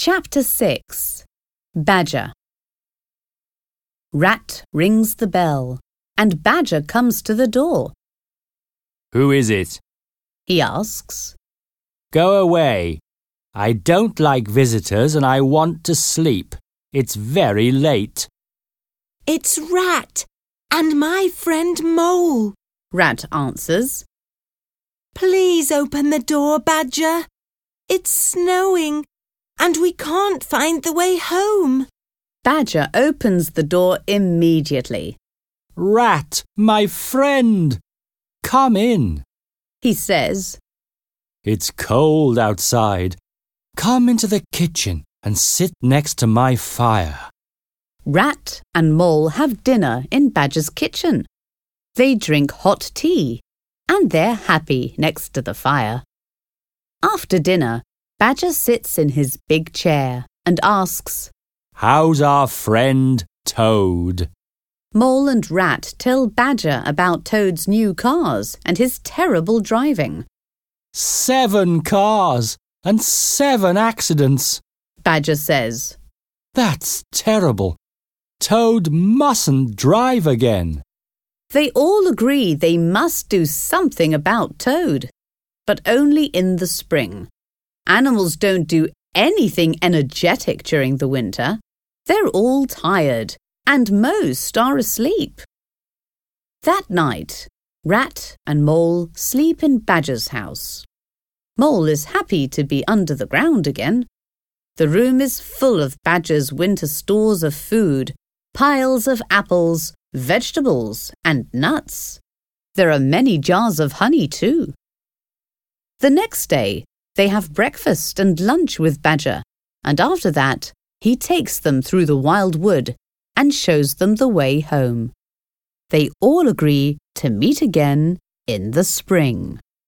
Chapter 6. Badger. Rat rings the bell, and Badger comes to the door. "Who is it?" He asks. "Go away. I don't like visitors and I want to sleep. It's very late." "It's Rat and my friend Mole," Rat answers. "Please open the door, Badger. It's snowing and we can't find the way home." Badger opens the door immediately. "Rat, my friend, come in." He says, "It's cold outside. Come into the kitchen and sit next to my fire." Rat and Mole have dinner in Badger's kitchen. They drink hot tea, and they're happy next to the fire. After dinner, Badger sits in his big chair and asks, "How's our friend Toad?" Mole and Rat tell Badger about Toad's new cars and his terrible driving. 7 cars and 7 accidents. Badger says, That's terrible. Toad mustn't drive again. They all agree they must do something about Toad, but only in the spring. Animals don't do anything energetic during the winter. They're all tired, and most are asleep. That night, Rat and Mole sleep in Badger's house. Mole is happy to be under the ground again. The room is full of Badger's winter stores of food, piles of apples, vegetables, and nuts. There are many jars of honey too. The next day, they have breakfast and lunch with Badger, and after that, he takes them through the wild wood and shows them the way home. They all agree to meet again in the spring.